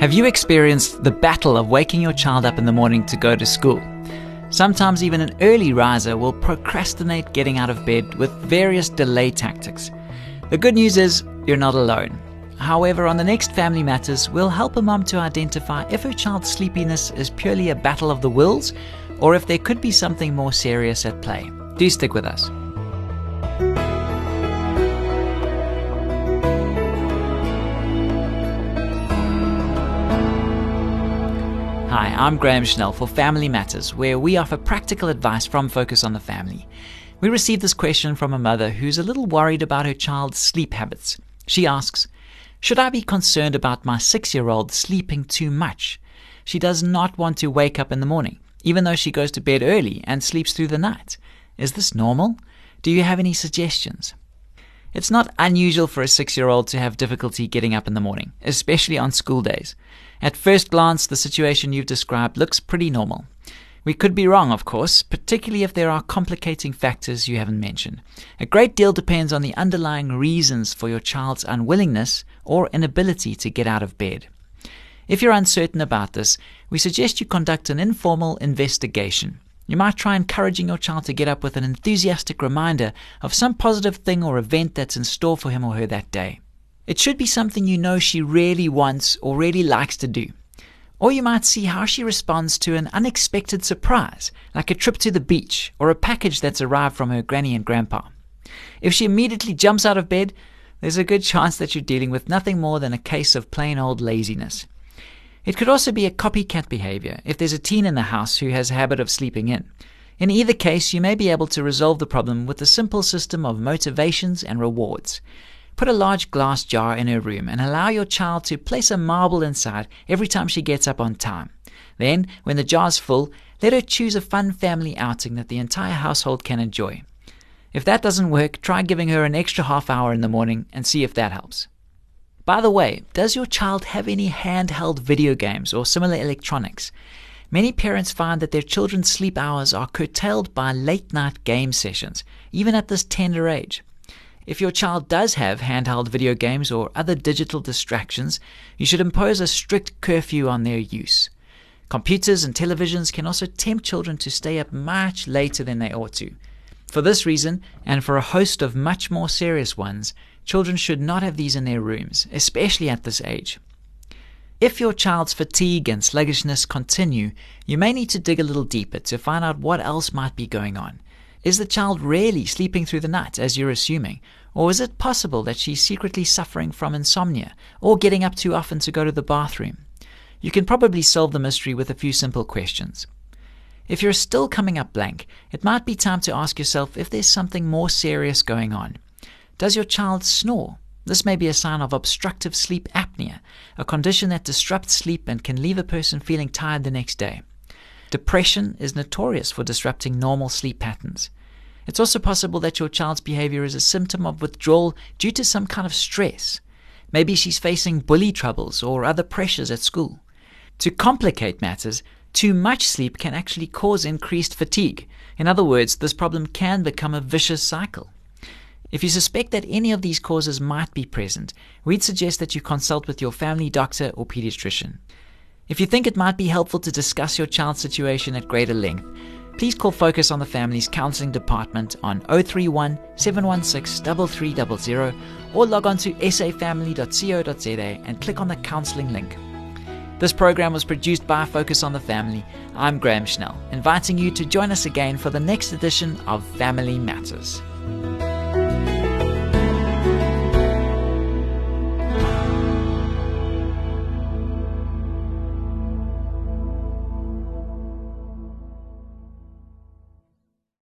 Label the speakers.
Speaker 1: Have you experienced the battle of waking your child up in the morning to go to school? Sometimes even an early riser will procrastinate getting out of bed with various delay tactics. The good news is you're not alone. However, on the next Family Matters, we'll help a mom to identify if her child's sleepiness is purely a battle of the wills or if there could be something more serious at play. Do stick with us. Hi, I'm Graham Schnell for Family Matters, where we offer practical advice from Focus on the Family. We received this question from a mother who's a little worried about her child's sleep habits. She asks, should I be concerned about my 6-year-old sleeping too much? She does not want to wake up in the morning, even though she goes to bed early and sleeps through the night. Is this normal? Do you have any suggestions? It's not unusual for a 6-year-old to have difficulty getting up in the morning, especially on school days. At first glance, the situation you've described looks pretty normal. We could be wrong, of course, particularly if there are complicating factors you haven't mentioned. A great deal depends on the underlying reasons for your child's unwillingness or inability to get out of bed. If you're uncertain about this, we suggest you conduct an informal investigation. You might try encouraging your child to get up with an enthusiastic reminder of some positive thing or event that's in store for him or her that day. It should be something you know she really wants or really likes to do. Or you might see how she responds to an unexpected surprise, like a trip to the beach or a package that's arrived from her granny and grandpa. If she immediately jumps out of bed, there's a good chance that you're dealing with nothing more than a case of plain old laziness. It could also be a copycat behavior if there's a teen in the house who has a habit of sleeping in. In either case, you may be able to resolve the problem with a simple system of motivations and rewards. Put a large glass jar in her room and allow your child to place a marble inside every time she gets up on time. Then, when the jar's full, let her choose a fun family outing that the entire household can enjoy. If that doesn't work, try giving her an extra half hour in the morning and see if that helps. By the way, does your child have any handheld video games or similar electronics? Many parents find that their children's sleep hours are curtailed by late-night game sessions, even at this tender age. If your child does have handheld video games or other digital distractions, you should impose a strict curfew on their use. Computers and televisions can also tempt children to stay up much later than they ought to. For this reason, and for a host of much more serious ones, children should not have these in their rooms, especially at this age. If your child's fatigue and sluggishness continue, you may need to dig a little deeper to find out what else might be going on. Is the child really sleeping through the night, as you're assuming? Or is it possible that she's secretly suffering from insomnia or getting up too often to go to the bathroom? You can probably solve the mystery with a few simple questions. If you're still coming up blank, it might be time to ask yourself if there's something more serious going on. Does your child snore? This may be a sign of obstructive sleep apnea, a condition that disrupts sleep and can leave a person feeling tired the next day. Depression is notorious for disrupting normal sleep patterns. It's also possible that your child's behavior is a symptom of withdrawal due to some kind of stress. Maybe she's facing bully troubles or other pressures at school. To complicate matters, too much sleep can actually cause increased fatigue. In other words, this problem can become a vicious cycle. If you suspect that any of these causes might be present, we'd suggest that you consult with your family doctor or pediatrician. If you think it might be helpful to discuss your child's situation at greater length, please call Focus on the Family's Counselling Department on 031 716 3300 or log on to safamily.co.za and click on the counselling link. This program was produced by Focus on the Family. I'm Graham Schnell, inviting you to join us again for the next edition of Family Matters.